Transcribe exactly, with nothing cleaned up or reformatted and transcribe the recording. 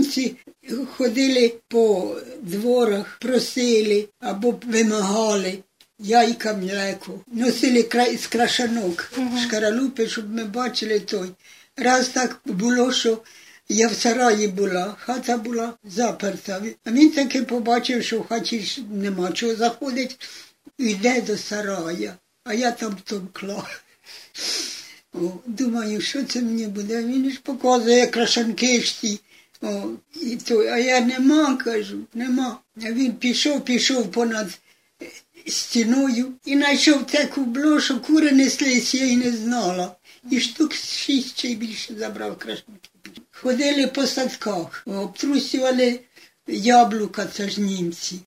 німці ходили по дворах, просили або вимагали яйка, млеко. Носили край з крашанок, uh-huh. шкаралупи, щоб ми бачили той. Раз так було, що я в сараї була, хата була заперта. А він таки побачив, що в хаті ж нема чого заходить, йде до сарая, а я там товкла. О, думаю, що це мені буде? Він ж показує крашанки ж ті. О, і то, а я нема, кажу, нема. А він пішов, пішов понад стіною і знайшов те кубло, що кури неслись, я й не знала. І штук шість чи більше забрав крашанки. Ходили по садках, обтрусювали яблука, це ж німці.